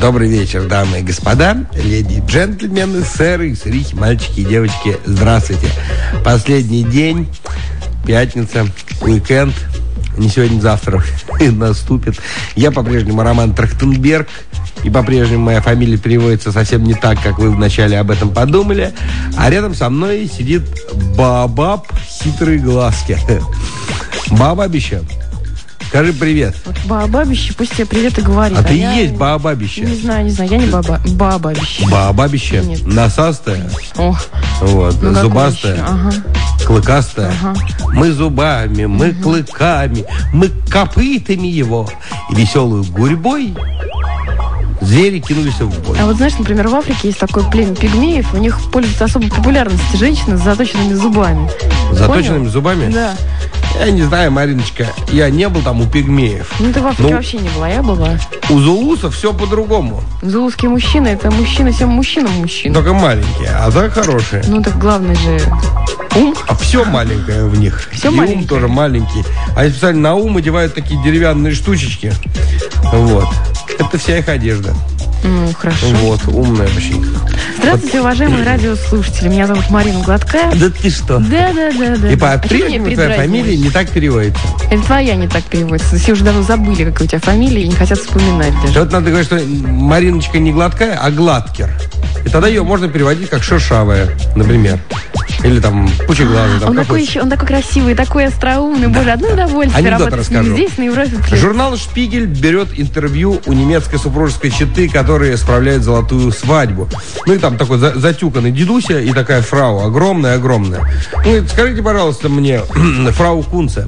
Добрый вечер, дамы и господа, леди и джентльмены, сэры и сырихи, мальчики и девочки. Здравствуйте. Последний день, пятница, уикенд. Не сегодня, завтра наступит. Я по-прежнему Роман Трахтенберг. И по-прежнему моя фамилия переводится совсем не так, как вы вначале об этом подумали. А рядом со мной сидит Баобаб хитрые глазки. Баобабище, скажи привет. Вот Баобабище, пусть тебе привет и говорит. А ты и есть Баобабище? Не знаю, я не Баобабище. Баобабище? Нет. Носастая? О, вот, ну зубастая? Ага. Клыкастая? Ага. Мы зубами, мы клыками, мы копытами его. И веселую гурьбой звери кинулись в бой. А вот знаешь, например, в Африке есть такое племя пигмеев, у них пользуются особой популярностью женщины с заточенными зубами. Заточенными Понял? зубами? Да. Я не знаю, Мариночка, я не был там у пигмеев. Ну, ты в Африке вообще не была, я была. У зулусов все по-другому. Зулузские мужчины, это мужчины всем мужчинам мужчины. Только маленькие, а так хорошие. Ну, так главное же ум. А все маленькое в них. Все и маленькое. ум тоже маленький. Они специально на ум одевают такие деревянные штучечки. Вот. Это вся их одежда. Ну, хорошо. Вот, умная очень. Здравствуйте, уважаемые радиослушатели. Меня зовут Марина Гладкая. Да ты что? Да. И по-прежнему твоя фамилия не так переводится. Это твоя не так переводится. Все уже давно забыли, какая у тебя фамилия, и не хотят вспоминать даже. Вот надо говорить, что Мариночка не Гладкая, а Гладкер. И тогда ее можно переводить как шершавая, например. Или там пучеглазый. Он такой красивый, такой остроумный. Боже, одно удовольствие Анекдот работать расскажу. здесь, на Европе. Журнал «Шпигель» берет интервью у немецкой супружеской четы, которые справляют золотую свадьбу. Ну и там такой затюканный дедуся и такая фрау, огромная-огромная. Он говорит: скажите, пожалуйста, мне, фрау Кунце,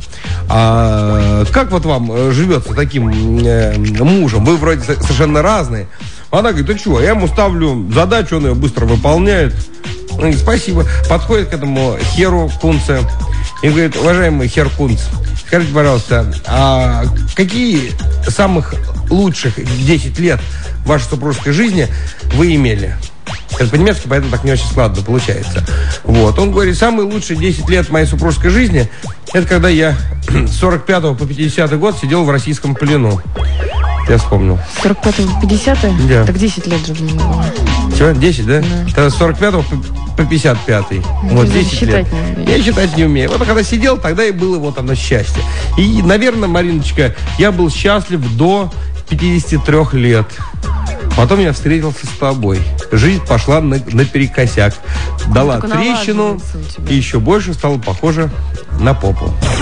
а как вот вам живется таким мужем? Вы вроде совершенно разные. Она говорит: ты чего, я ему ставлю задачу, он ее быстро выполняет. Он говорит: спасибо. Подходит к этому Херу Кунце и говорит: уважаемый Хер Кунц, скажите, пожалуйста, а какие самых лучших 10 лет вашей супружеской жизни вы имели? Это по-немецки, поэтому так не очень складно получается. Вот. Он говорит: самые лучшие 10 лет моей супружеской жизни — это когда я с 45 по 50 год сидел в российском плену. Я вспомнил. С 45 по 50? Да. Так 10 лет же было. Чего? 10, да? Да. Тогда с 45 по 55. Вот 10 лет. Я считать не умею. Вот когда сидел, тогда и было вот оно счастье. И, наверное, Мариночка, я был счастлив до 53 лет. Потом я встретился с тобой. Жизнь пошла наперекосяк. Дала трещину и еще больше стала похожа на попу.